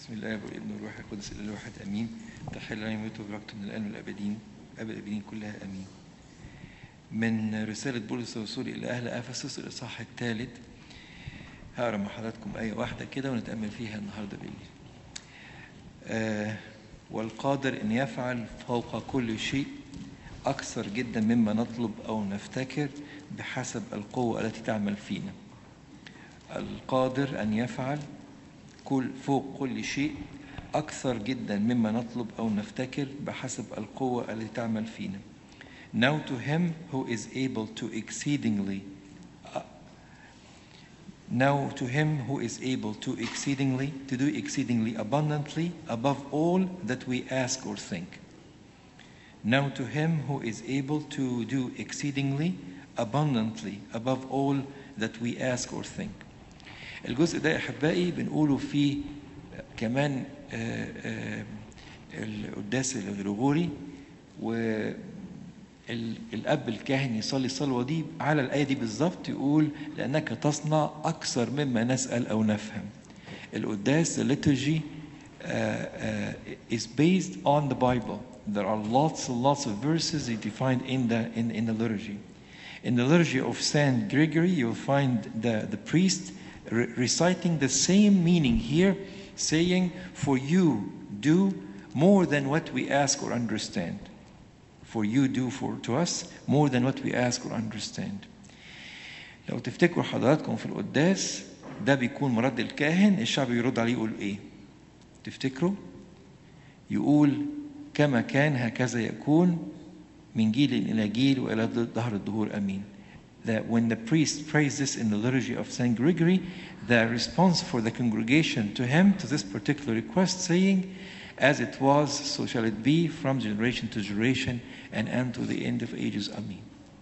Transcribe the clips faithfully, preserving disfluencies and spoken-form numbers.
بسم الله والابن والروح القدس الاله الواحد امين. تحل لنا يموت وبركته من الان والابدين ابد الابدين كلها امين. من رساله بولس الرسول الى اهل افسس الاصحاح الثالث، هقرا مع حضراتكم ايه واحده كده ونتامل فيها النهارده بالليل. آه والقادر ان يفعل فوق كل شيء اكثر جدا مما نطلب او نفتكر بحسب القوه التي تعمل فينا. القادر ان يفعل كل فوق كل شيء أكثر جدا مما نطلب أو نفتكر بحسب القوة التي تعمل فينا. Now to him who is able to exceedingly uh, Now to him who is able to exceedingly to do exceedingly abundantly above all that we ask or think. Now to him who is able to do exceedingly abundantly above all that we ask or think. الجزء ده احبائي بنقوله فيه كمان القداس الغريغوري، والاب الكاهن يصلي الصلوه دي على الايه دي بالظبط، يقول لانك تصنع اكثر مما نسال او نفهم. القداس the liturgy uh, uh, is based on the Bible. There are lots and lots of verses defined in the in, in the liturgy. In the liturgy of Saint Gregory, you'll find the the priest reciting the same meaning here, saying, for you do more than what we ask or understand. For you do for to us more than what we ask or understand. لو تفتكروا حضراتكم في القداس ده بيكون مرد الكاهن، الشعب يرد عليه يقول ايه؟ تفتكروا؟ يقول كما كان هكذا يكون من جيل إلى جيل وإلى دهر الدهور أمين. That when the priest prays this in the liturgy of Saint Gregory, the response for the congregation to him, to this particular request, saying, as it was, so shall it be from generation to generation and unto the end of ages. Amen.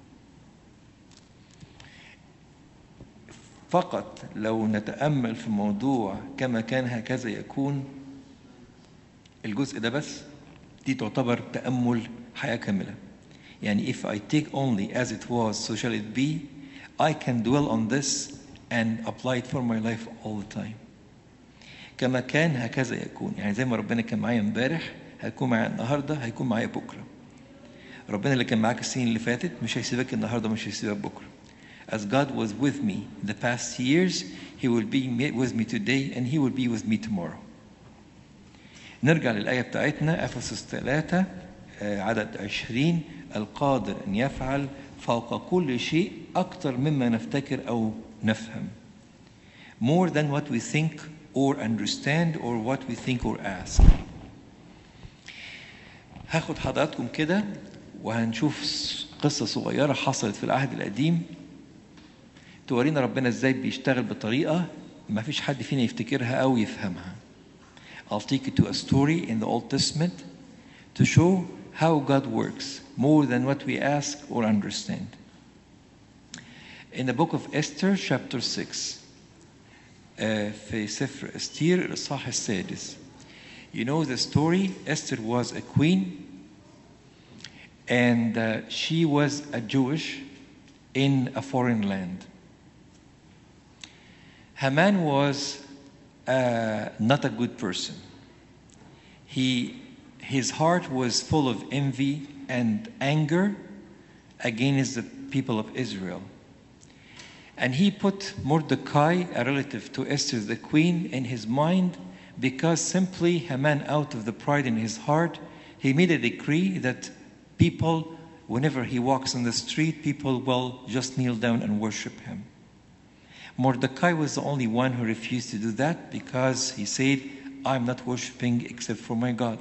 فقط لو نتأمل في موضوع كما كان هكذا يكون، الجزء ده بس، دي تعتبر تأمل حياة كاملة. يعني if I take only as it was, so shall it be, I can dwell on this and apply it for my life all the time. كما كان هكذا يكون، يعني زي ما ربنا كان معايا امبارح هيكون معايا النهارده، هيكون معايا بكره. ربنا اللي كان معاك السنين اللي فاتت مش هيسيبك النهارده، مش هيسيبك بكره. As God was with me the past years, He will be with me today and He will be with me tomorrow. نرجع للآية بتاعتنا أفسس ثلاثة عدد عشرين. القادر أن يفعل فوق كل شيء أكثر مما نفتكر أو نفهم. More than what we think or understand or what we think or ask. هاخد حضراتكم كده وهنشوف قصة صغيرة حصلت في العهد القديم تورينا ربنا ازاي بيشتغل بطريقة ما فيش حد فينا يفتكرها أو يفهمها. I'll take you to a story in the Old Testament to show how God works more than what we ask or understand. In the book of Esther chapter six, uh, في سفر استير الإصحاح السادس. You know the story. Esther was a queen and uh, she was a Jewish in a foreign land. Haman was uh, not a good person. He His heart was full of envy and anger against the people of Israel. And he put Mordecai, a relative to Esther the queen, in his mind because simply Haman, out of the pride in his heart, he made a decree that people, whenever he walks on the street, people will just kneel down and worship him. Mordecai was the only one who refused to do that because he said, I'm not worshiping except for my God.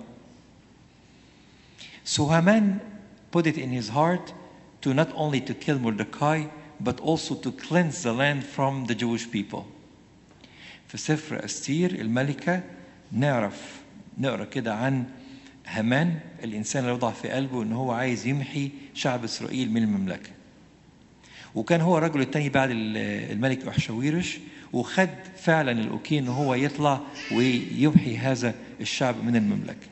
So Haman put it in his heart to not only to kill Mordecai, but also to cleanse the land from the Jewish people. في سفر أستير الملكة نعرف نقرأ كده عن هامان، الإنسان اللي وضع في قلبه إن هو عايز يمحي شعب إسرائيل من المملكة. وكان هو الرجل الثاني بعد الملك أحشويرش، وخد فعلا الأوكي إن هو يطلع ويمحي هذا الشعب من المملكة.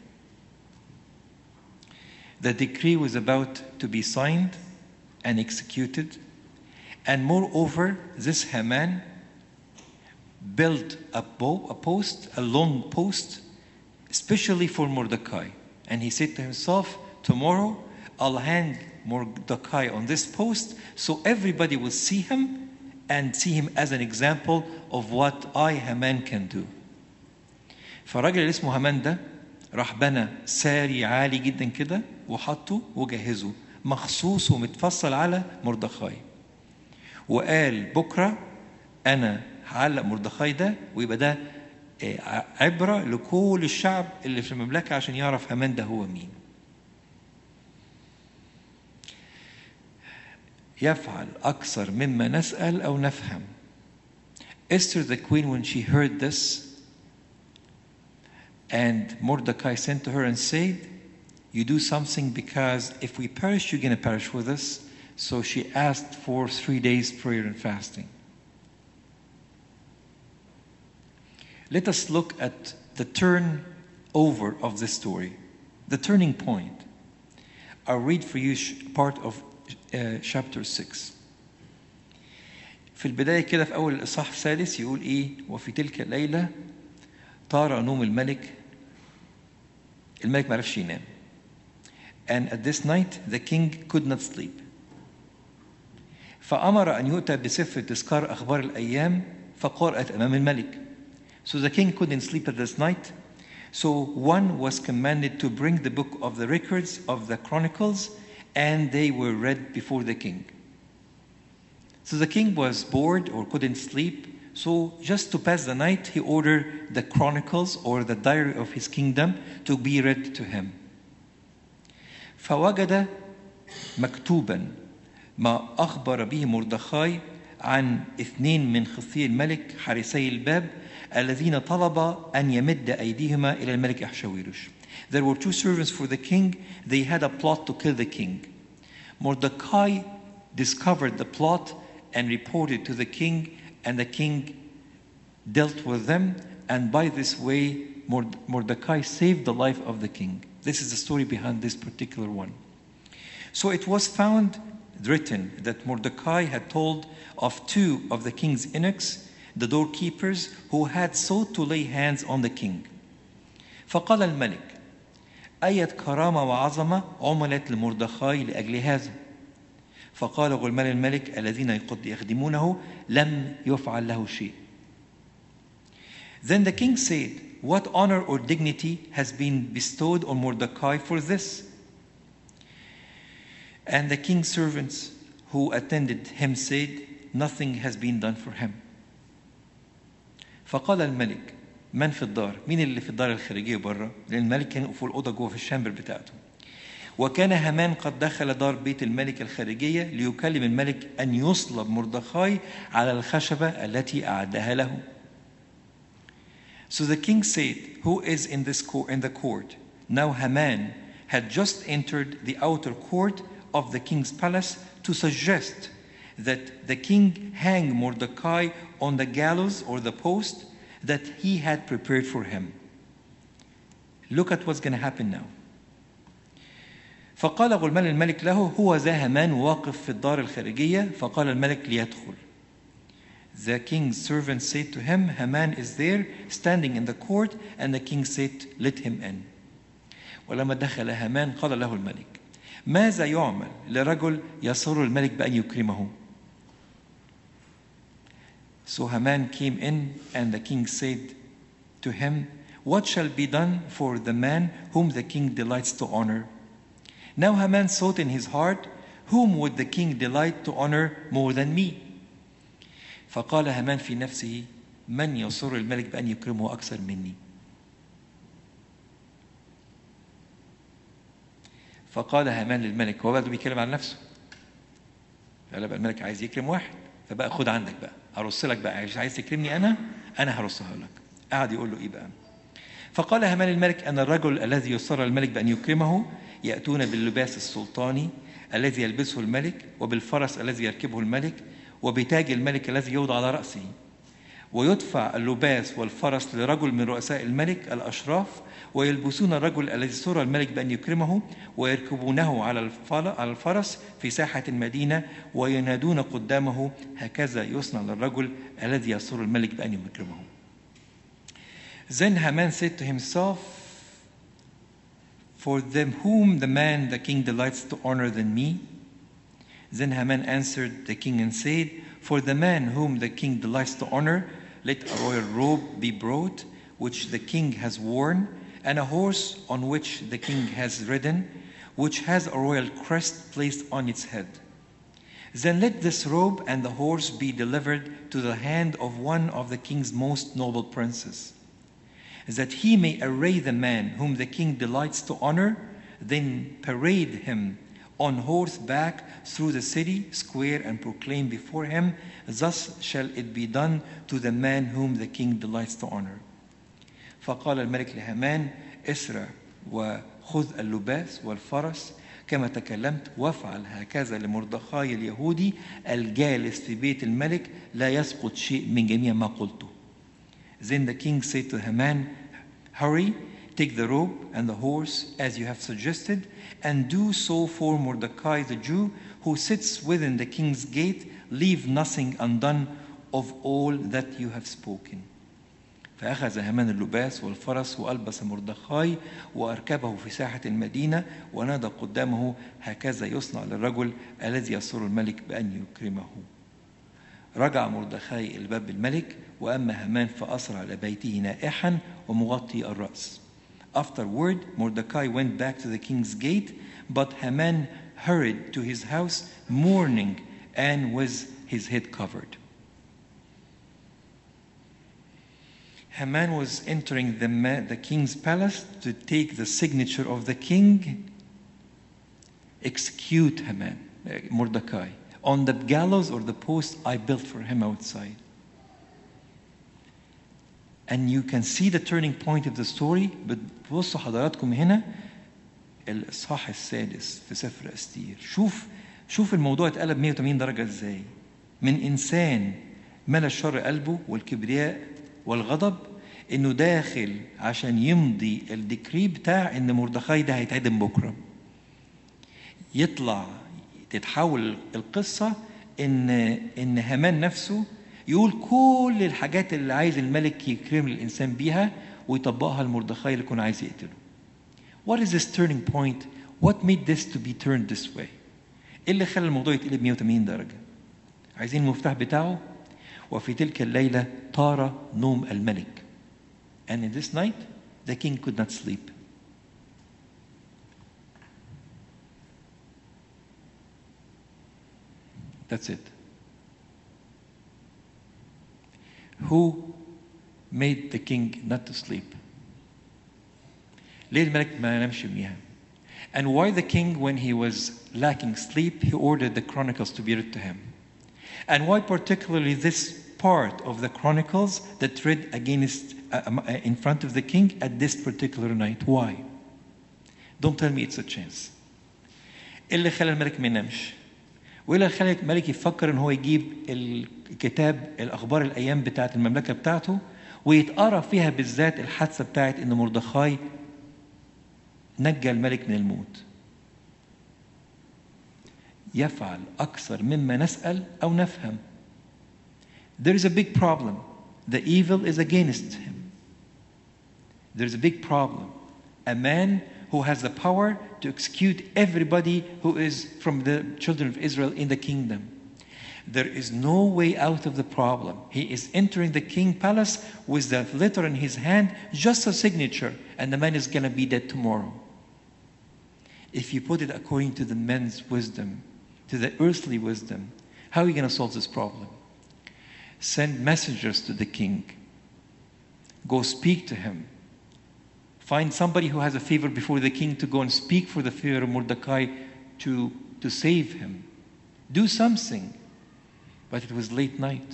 The decree was about to be signed and executed, and moreover, this Haman built a, bow, a post, a long post, especially for Mordecai. And he said to himself, tomorrow I'll hang Mordecai on this post so everybody will see him and see him as an example of what I, Haman, can do. فالراجل اللي اسمه هامان ده راح بنى ساري عالي جدا كده وحطه وجهزه مخصوص ومتفصل على مردخاي، وقال بكرة أنا هعلق مردخاي ده ويبقى ده عبرة لكل الشعب اللي في المملكة عشان يعرف هامان ده هو مين. يفعل أكثر مما نسأل أو نفهم. Esther the queen, when she heard this, and Mordecai sent to her and said, you do something because if we perish, you're going to perish with us. So she asked for three days prayer and fasting. Let us look at the turn over of this story, the turning point. I'll read for you part of uh, chapter six. في البداية كده في أول الإصحاح الثالث يقول إيه؟ وفي تلك الليلة طار نوم الملك. الملك ما عرفش ينام. And at this night the king could not sleep. فأمر أن يؤتى بسفر تذكار أخبار الأيام فقرأت أمام الملك. So the king couldn't sleep at this night. So one was commanded to bring the book of the records of the chronicles, and they were read before the king. So the king was bored or couldn't sleep. So just to pass the night, he ordered the chronicles or the diary of his kingdom to be read to him. فوجد مكتوبا ما أخبر به مردخاي عن اثنين من خصي الملك حارسي الباب الذين طلب أن يمد أيديهما إلى الملك أحشويروش. There were two servants for the king. They had a plot to kill the king. Mordecai discovered the plot and reported to the king, and the king dealt with them, and by this way Mordecai saved the life of the king. This is the story behind this particular one. So it was found written that Mordecai had told of two of the king's eunuchs, the doorkeepers, who had sought to lay hands on the king. فقال الملك أية كرامة وعظمة عملت لمردخاي لأجل هذا. فقال غلمان الملك الذين يخدمونه لم يفعل له شيء. Then the king said, what honor or dignity has been bestowed on Mordecai for this? And the king's servants who attended him said, nothing has been done for him. فقال الملك من في الدار؟ مين اللي في الدار الخارجية بره؟ لأن الملك كان في الأوضة جوه في الشامبر بتاعته. وكان هامان قد دخل دار بيت الملك الخارجية ليكلم الملك أن يصلب مردخاي على الخشبة التي أعدها له. So the king said, who is in this court, in the court? Now Haman had just entered the outer court of the king's palace to suggest that the king hang Mordecai on the gallows or the post that he had prepared for him. Look at what's going to happen now. فقال غلمان الملك له هو ذا هامان واقف في الدار الخارجية. فقال الملك ليدخل. The king's servant said to him, Haman is there standing in the court, and the king said, let him in. ولما دخل هامان قال له الملك ماذا يعمل لرجل يسر الملك بأن يكرمه؟ So Haman came in, and the king said to him, what shall be done for the man whom the king delights to honor? Now Haman thought in his heart, whom would the king delight to honor more than me? فقال هامان في نفسه من يسر الملك بأن يكرمه أكثر مني. فقال هامان للملك، هو بقى بيتكلم عن نفسه. قال بقى الملك عايز يكرم واحد، فبقى خد عندك بقى أرص لك بقى، عايز تكرمني أنا أنا هرصها لك. قعد يقول له إيه بقى؟ فقال هامان للملك أن الرجل الذي يسر الملك بأن يكرمه يأتون باللباس السلطاني الذي يلبسه الملك، وبالفرس الذي يركبه الملك، وبتاج الملك الذي يوضع على رأسه، ويدفع اللباس والفرس لرجل من رؤساء الملك الأشراف ويلبسون الرجل الذي سر الملك بأن يكرمه ويركبونه على على الفرس في ساحة المدينة وينادون قدامه هكذا يصنع للرجل الذي يسر الملك بأن يكرمه. Then Haman said to himself, for them whom the man the king delights to honor than me. Then Haman answered the king and said, for the man whom the king delights to honor, let a royal robe be brought, which the king has worn, and a horse on which the king has ridden, which has a royal crest placed on its head. Then let this robe and the horse be delivered to the hand of one of the king's most noble princes, that he may array the man whom the king delights to honor, then parade him on horseback through the city square and proclaim before him, thus shall it be done to the man whom the king delights to honor. فقال الملك لهامان اسرع وخذ اللباس والفرس كما تكلمت وافعل هكذا لمردخاي اليهودي الجالس في بيت الملك لا يسقط شيء من جميع ما قلته. Then the king said to Haman, hurry, take the robe and the horse as you have suggested, and do so for Mordecai the Jew who sits within the king's gate. Leave nothing undone of all that you have spoken. فأخذ هامان اللباس والفرس وألبس مردخاي وأركبه في ساحة المدينة ونادى قدامه هكذا يصنع للرجل الذي يسر الملك بأن يكرمه. رجع مردخاي إلى باب الملك وأما هامان فأسرع إلى بيته نائحا ومغطي الرأس. Afterward, Mordecai went back to the king's gate, but Haman hurried to his house mourning and with his head covered. Haman was entering the, ma- the king's palace to take the signature of the king, execute Haman, uh, Mordecai, on the gallows or the post I built for him outside. And you can see the turning point of the story. بتبصوا حضراتكم هنا الإصحاح السادس في سفر أستير. شوف شوف الموضوع اتقلب مية وتمانين درجة ازاي. من إنسان ملا الشر قلبه والكبرياء والغضب إنه داخل عشان يمضي الديكري بتاع إن مردخاي ده هيتعدم بكرة. يطلع تتحول القصة إن إن هامان نفسه يقول كل الحاجات اللي عايز الملك يكرم الإنسان بيها ويطبقها لمردخاي اللي كان عايز يقتله. What is this turning point? What made this to be turned this way? إيه اللي خلى الموضوع يتقلب مية وتمانين درجة؟ عايزين المفتاح بتاعه؟ وفي تلك الليلة طار نوم الملك. And in this night, the king could not sleep. That's it. Who made the king not to sleep? ليه الملك ما نامش يوميها؟ And why the king, when he was lacking sleep, he ordered the chronicles to be read to him? And why particularly this part of the chronicles that read against uh, in front of the king at this particular night? Why? Don't tell me it's a chance. إيه اللي خلى الملك ما ينامش؟ وإيه اللي خلى الملك يفكر إن هو يجيب الكتاب الأخبار الأيام بتاعت المملكة بتاعته ويتقرأ فيها بالذات الحادثة بتاعت إن مردخاي نجى الملك من الموت؟ يفعل أكثر مما نسأل أو نفهم. There is a big problem. The evil is against him. There is a big problem. A man who has the power to execute everybody who is from the children of Israel in the kingdom. There is no way out of the problem. He is entering the king palace with the letter in his hand, just a signature, and the man is going to be dead tomorrow. If you put it according to the man's wisdom, to the earthly wisdom, how are you going to solve this problem? Send messengers to the king. Go speak to him. Find somebody who has a favor before the king to go and speak for the fear of Mordecai to, to save him. Do something. But it was late night.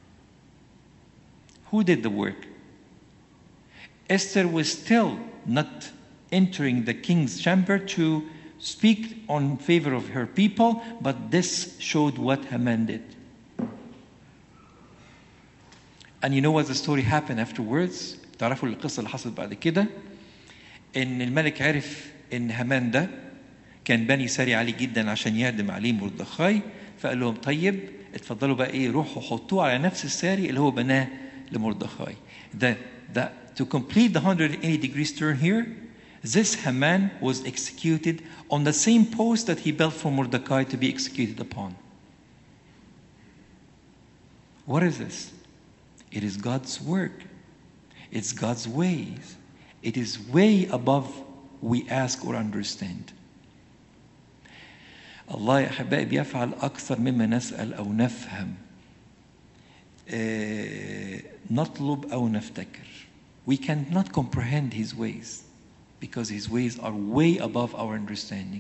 Who did the work? Esther was still not entering the king's chamber to speak on favor of her people, but this showed what Haman did. And you know what the story happened afterwards. تعرفوا القصة اللي حصلت بعد كده؟ إن الملك عرف إن هامان ده كان بني ثري عالي جدا عشان يهدم عليه مردخاي، فقال لهم طيب اتفضلوا بقى إيه، روحوا حطوه على نفس الساري اللي هو بناه لمردخاي. The, the, to complete the one hundred eighty degrees turn here, this Haman was executed on the same post that he built for Mordecai to be executed upon. What is this? It is God's work. It's God's ways. It is way above we ask or understand. الله يا أحبائي بيفعل أكثر مما نسأل أو نفهم. اه نطلب أو نفتكر. We cannot comprehend His ways because His ways are way above our understanding.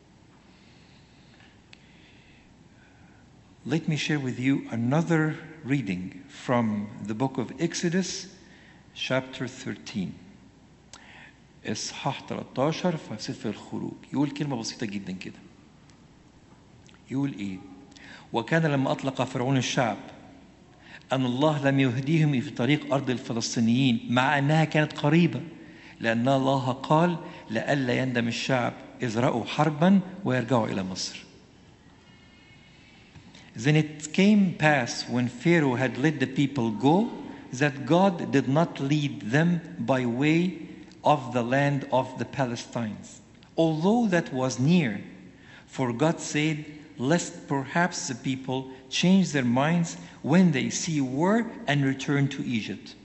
Let me share with you another reading from the book of Exodus, chapter thirteen. إصحاح ثلاثة عشر في سفر الخروج. يقول كلمة بسيطة جدا كده. يقول إيه؟ وكان لما أطلق فرعون الشعب أن الله لم يهديهم في طريق أرض الفلسطينيين مع أنها كانت قريبة، لأن الله قال لئلا يندم الشعب إذ رأوا حربا ويرجعوا إلى مصر. Then it came pass when Pharaoh had let the people go that God did not lead them by way of the land of the Palestinians, although that was near. For God said, lest perhaps the people change their minds when they see war and return to Egypt.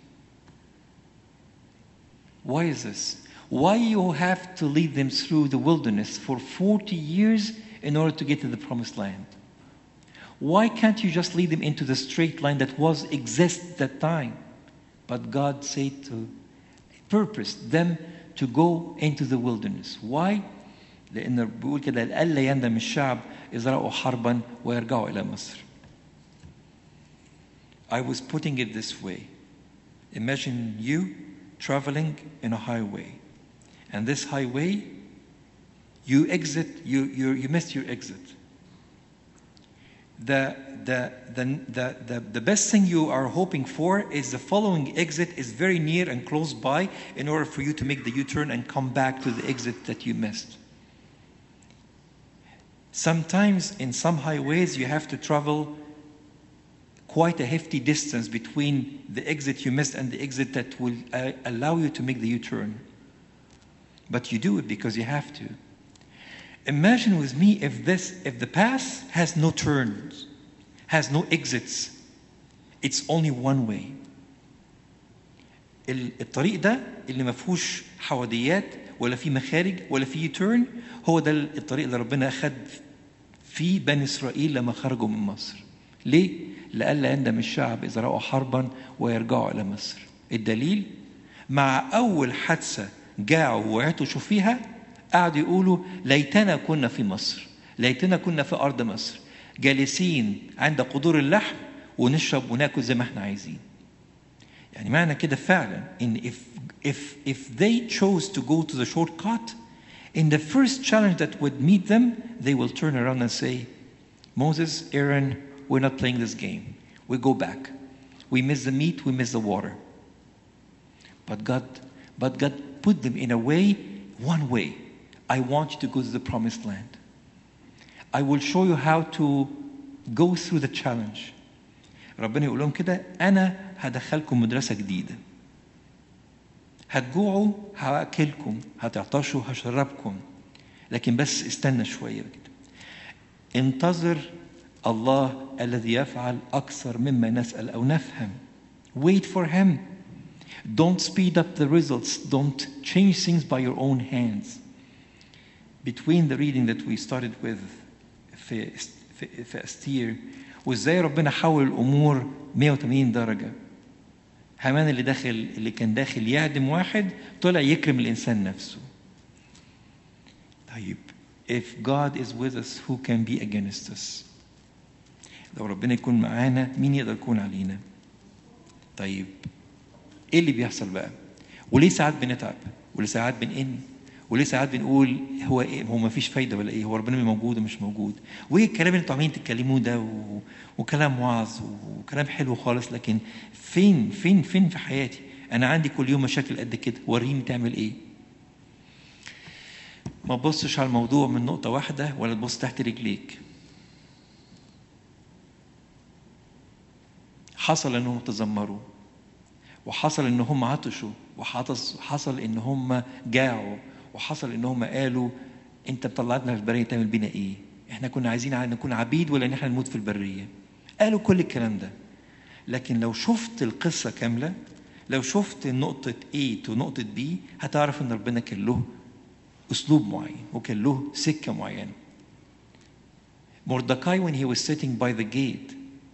Why is this? Why you have to lead them through the wilderness for forty years in order to get to the promised land? Why can't you just lead them into the straight line that was exist at that time? But God said to purpose them to go into the wilderness. Why? لأن بيقول كده لئلا يندم الشعب إذا رأوا حربا ويرجعوا إلى مصر. I was putting it this way. Imagine you traveling in a highway, and this highway, you exit, you you you missed your exit. The, the, the, the, the, the best thing you are hoping for is the following exit is very near and close by in order for you to make the U-turn and come back to the exit that you missed. Sometimes in some highways you have to travel quite a hefty distance between the exit you missed and the exit that will uh, allow you to make the U-turn. But you do it because you have to. Imagine with me if this, if the path has no turns, has no exits, it's only one way. الطريق ده اللي ما فيهوش حواديات ولا فيه مخارج ولا فيه turn، هو ده الطريق اللي ربنا أخذ فيه بني إسرائيل لما خرجوا من مصر. ليه؟ لئلا يندم الشعب إذا رأوا حربا ويرجعوا إلى مصر. الدليل مع أول حادثة جاعوا وعطشوا فيها قعدوا يقولوا ليتنا كنا في مصر، ليتنا كنا في أرض مصر جالسين عند قدور اللحم ونشرب وناكل زي ما احنا عايزين. يعني معنى كده فعلا إن if if if they chose to go to the shortcut, in the first challenge that would meet them, they will turn around and say, Moses, Aaron, we're not playing this game. We go back. We miss the meat, we miss the water. But God, but God put them in a way, one way. I want you to go to the promised land. I will show you how to go through the challenge. ربنا يقول لهم كده أنا هدخلكم مدرسة جديدة. هتجوعوا هأكلكم، هتعطشوا هشربكم، لكن بس استنى شوية كده. انتظر الله الذي يفعل أكثر مما نسأل أو نفهم. Wait for Him. Don't speed up the results. Don't change things by your own hands. Between the reading that we started with في في أستير وإزاي ربنا حول الأمور مية وثمانين درجة. هامان اللي داخل اللي كان داخل يهدم واحد طلع يكرم الإنسان نفسه. طيب if God is with us, who can be against us? لو ربنا يكون معانا مين يقدر يكون علينا؟ طيب ايه اللي بيحصل بقى؟ وليه ساعات بنتعب؟ وليه ساعات بنئن؟ وليه ساعات بنقول هو ايه، هو ما فيش فايده ولا ايه، هو ربنا موجود ومش موجود، وايه الكلام اللي انتوا عاملين تتكلموه ده و... وكلام وعظ وكلام حلو خالص، لكن فين فين فين في حياتي؟ انا عندي كل يوم مشاكل قد كده، وريني تعمل ايه. ما تبصش على الموضوع من نقطه واحده ولا تبص تحت رجليك. حصل انهم تذمروا، وحصل ان هم عطشوا، وحصل ان هم جاعوا، وحصل ان هم قالوا انت بطلعتنا في البريه تعمل بينا ايه؟ احنا كنا عايزين نكون عبيد ولا ان احنا نموت في البريه؟ قالوا كل الكلام ده. لكن لو شفت القصه كامله، لو شفت نقطه A ونقطه B، هتعرف ان ربنا كان له اسلوب معين وكان له سكه معينه. مردكاي when he was sitting by the gate,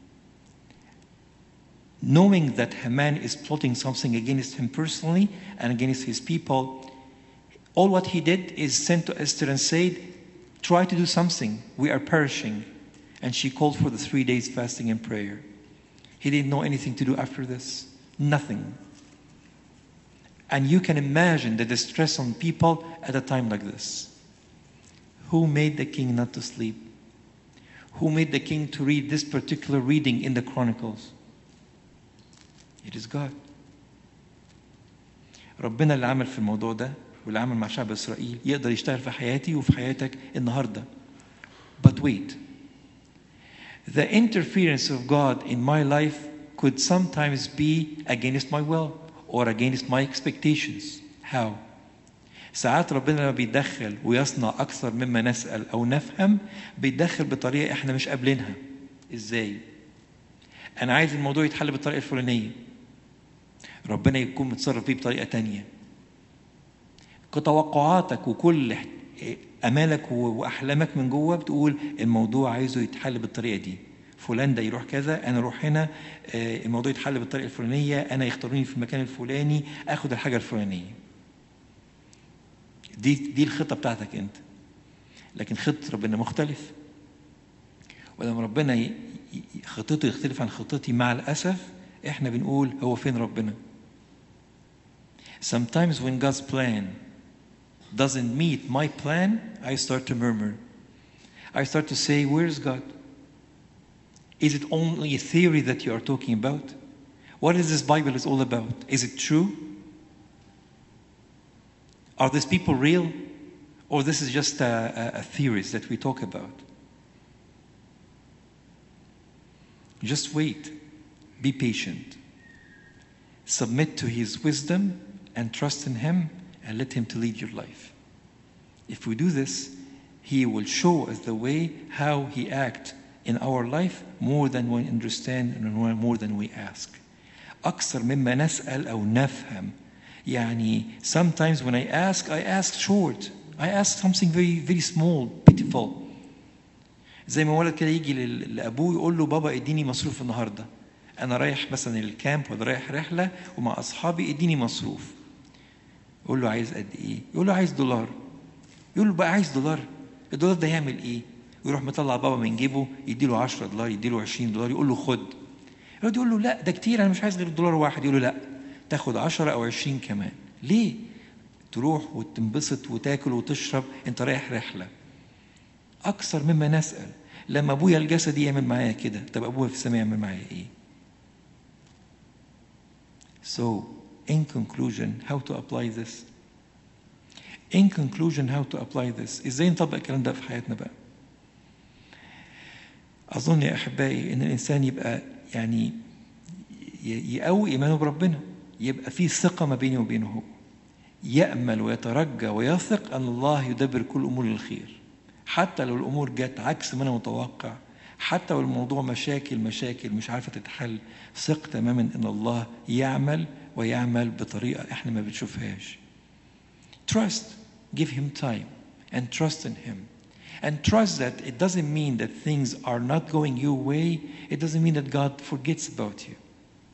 knowing that Haman is plotting something against him personally and against his people, all what he did is sent to Esther and said, try to do something, we are perishing. And she called for the three days fasting and prayer. He didn't know anything to do after this, nothing. And you can imagine the distress on people at a time like this. Who made the king not to sleep? Who made the king to read this particular reading in the Chronicles? It is God. ربنا اللي عمل في الموضوع ده واللي عمل مع شعب إسرائيل يقدر يشتغل في حياتي وفي حياتك النهاردة. But wait. The interference of God in my life could sometimes be against my will or against my expectations. How? ساعات ربنا لما بيتدخل ويصنع أكثر مما نسأل أو نفهم، بيتدخل بطريقة إحنا مش قابلينها. إزاي؟ أنا عايز الموضوع يتحل بالطريقة الفلانية، ربنا يكون متصرف بيه بطريقة تانية. كتوقعاتك وكل أمالك وأحلامك من جوه بتقول الموضوع عايزه يتحل بالطريقة دي، فلان ده يروح كذا، أنا أروح هنا، الموضوع يتحل بالطريقة الفلانية، أنا يختاروني في المكان الفلاني، أخد الحاجة الفلانية. دي دي الخطة بتاعتك أنت. لكن خطة ربنا مختلف. ولما ربنا خطته يختلف عن خطتي، مع الأسف إحنا بنقول هو فين ربنا؟ Sometimes when God's plan doesn't meet my plan, I start to murmur. I start to say, where's God? Is it only a theory that you are talking about? What is this Bible is all about? Is it true? Are these people real? Or this is just a, a, a theories that we talk about? Just wait. Be patient. Submit to His wisdom and trust in Him and let Him to lead your life. If we do this, He will show us the way how He acts in our life more than we understand and more than we ask. أكثر مما نسأل أو نفهم. يعني sometimes when I ask, I ask short. I ask something very very small, pitiful. زي ما ولد كده يجي لأبوه يقول له بابا اديني مصروف النهارده. أنا رايح مثلا الكامب ولا رايح رحلة ومع أصحابي اديني مصروف. يقول له عايز قد إيه؟ يقول له عايز دولار. يقول له بقى عايز دولار؟ الدولار ده يعمل إيه؟ ويروح مطلع بابا من جيبه يديله عشرة دولار، يديله عشرين دولار، يقول له خد. يقول له لا ده كتير، أنا مش عايز غير دولار واحد. يقول له لا تاخد عشرة أو عشرين كمان. ليه؟ تروح وتنبسط وتاكل وتشرب، أنت رايح رحلة. أكثر مما نسأل. لما أبويا الجسدي يعمل معايا كده، طب أبويا في السماء يعمل معايا إيه؟ So, in conclusion, how to apply this? In conclusion, how to apply this? إزاي نطبق الكلام ده في حياتنا بقى؟ أظن يا أحبائي إن الإنسان يبقى يعني يقوي إيمانه بربنا، يبقى فيه ثقة ما بينه وبينه هو، يأمل ويترجى ويثق أن الله يدبر كل أمور الخير، حتى لو الأمور جت عكس ما أنا متوقع، حتى لو الموضوع مشاكل مشاكل مش عارفة تتحل، ثق تماما أن الله يعمل ويعمل بطريقة إحنا ما بنشوفهاش. Trust, give him time and trust in him. And trust that it doesn't mean that things are not going your way. It doesn't mean that God forgets about you.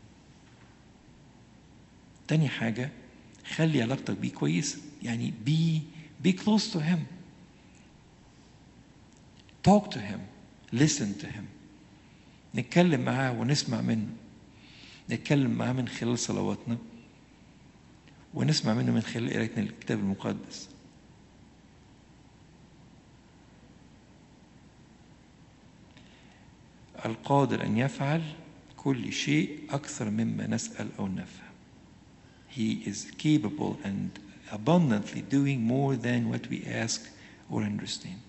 تاني حاجة، خلي علاقتك بيه كويسة. يعني be, be close to him. Talk to him. Listen to him. نتكلم معاه ونسمع منه. نتكلم معاه من خلال صلواتنا، ونسمع منه من خلال قراءتنا للكتاب المقدس. القادر أن يفعل كل شيء أكثر مما نسأل أو نفهم. He is capable and abundantly doing more than what we ask or understand.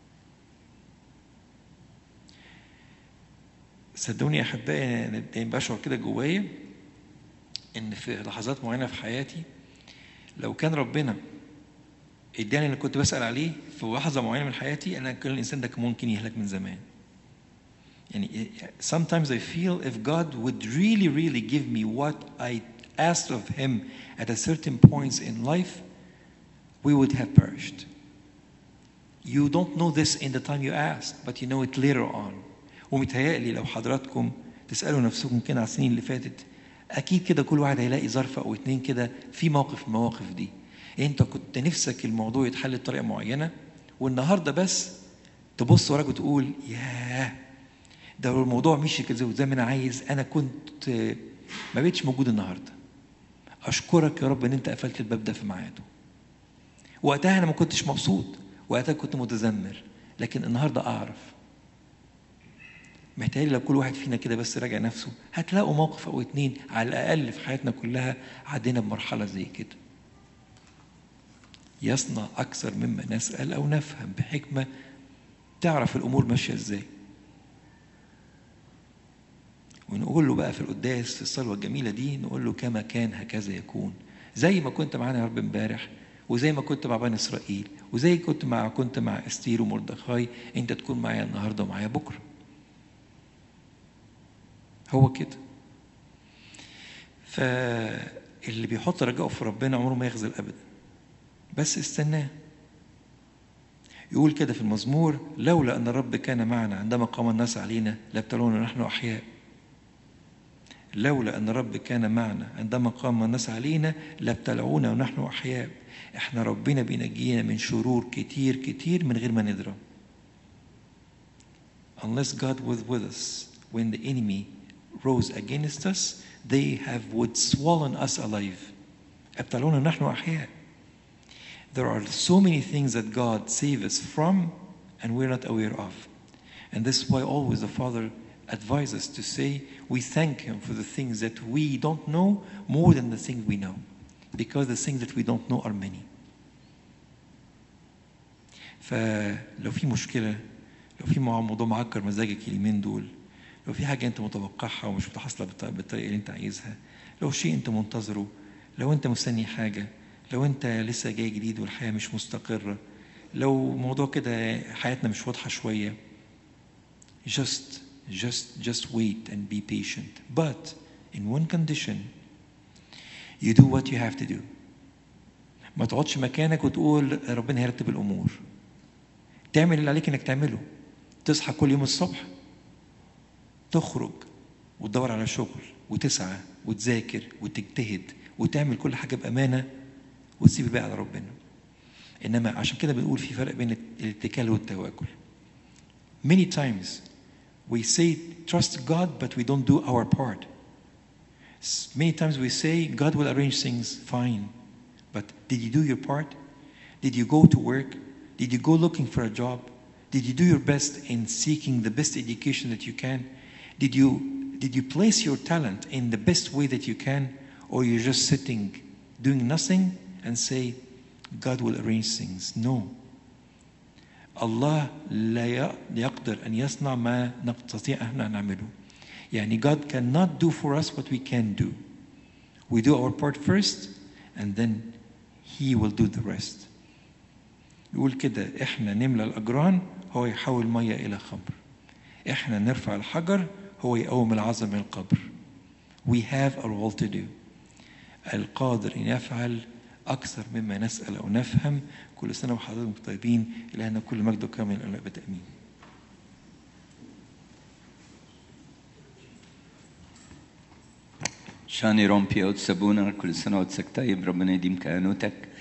صدقوني يا أحبائي، أنا بشعر كده جوايا إن في لحظات معينة في حياتي لو كان ربنا اداني اللي كنت بسأل عليه في لحظة معينة من حياتي، أنا كان الإنسان ده ممكن يهلك من زمان. يعني sometimes I feel if God would really really give me what I asked of Him at a certain points in life, we would have perished. You don't know this in the time you asked, but you know it later on. ومتهيألي لو حضراتكم تسألوا نفسكم كده على السنين اللي فاتت، أكيد كده كل واحد هيلاقي ظرف أو اتنين كده في موقف من المواقف دي. أنت كنت نفسك الموضوع يتحل بطريقة معينة، والنهاردة بس تبص وراك وتقول ياه ده الموضوع مشي كده زي ما أنا عايز، أنا كنت ما بقتش موجود النهاردة. أشكرك يا رب إن أنت قفلت الباب ده في ميعاده. وقتها أنا ما كنتش مبسوط، وقتها كنت متذمر، لكن النهاردة أعرف. محتاج لو كل واحد فينا كده بس راجع نفسه هتلاقوا موقف أو اتنين على الأقل في حياتنا كلها عدينا بمرحلة زي كده. يصنع أكثر مما نسأل أو نفهم، بحكمة تعرف الأمور ماشية إزاي. ونقول له بقى في القداس في الصلوة الجميلة دي، نقول له كما كان هكذا يكون. زي ما كنت معانا يا رب امبارح، وزي ما كنت مع بني إسرائيل، وزي كنت مع كنت مع استير ومردخاي، أنت تكون معايا النهاردة ومعايا بكرة. هو كده. فاللي بيحط رجاءه في ربنا عمره ما يخذل أبدا، بس استناه. يقول كده في المزمور: لولا أن الرب كان معنا عندما قام الناس علينا لابتلونا نحن أحياء. لولا أن الرب كان معنا عندما قام الناس علينا لابتلعونا ونحن أحياء. احنا ربنا بينجينا من شرور كتير كتير من غير ما ندرى. Unless God was with us when the enemy rose against us, they have would swallow us alive. ابتلعونا نحن أحياء. There are so many things that God saves us from and we're not aware of. And this is why always the Father advises us to say we thank Him for the things that we don't know more than the things we know. Because the things that we don't know are many. فلو في مشكلة، لو في موضوع معكر مزاجك اليومين دول، لو في حاجة أنت متوقعها ومش بتحصل بالطريقة اللي أنت عايزها، لو شيء أنت منتظره، لو أنت مستني حاجة، لو أنت لسه جاي جديد والحياة مش مستقرة، لو موضوع كده حياتنا مش واضحة شوية، just just just wait and be patient. But in one condition, you do what you have to do. ما تقعدش مكانك وتقول ربنا هيرتب الأمور. تعمل اللي عليك إنك تعمله. تصحى كل يوم الصبح، تخرج وتدور على شغل وتسعى وتذاكر وتجتهد وتعمل كل حاجة بأمانة وتسيب الباقي على ربنا. إنما عشان كده بنقول في فرق بين الاتكال والتواكل. Many times we say trust God but we don't do our part. Many times we say God will arrange things fine, but did you do your part? Did you go to work? Did you go looking for a job? Did you do your best in seeking the best education that you can? Did you did you place your talent in the best way that you can, or you're just sitting doing nothing and say God will arrange things? No. الله لا يقدر أن يصنع ما نستطيع أن نعمله. يعني God cannot do for us what we can do. We do our part first and then He will do the rest. يقول كده: إحنا نملى الأجران هو يحول مية إلى خمر. إحنا نرفع الحجر هو يقوم العظم من القبر. We have a role to do. القادر أن يفعل أكثر مما نسأل أو نفهم. كل سنة وحضراتكم طيبين. إلهنا كل مجد وكرم إلى الأبد آمين. شاني رومبي أوت سابونا، كل سنة وتسك طيب، ربنا يديم كهنوتك.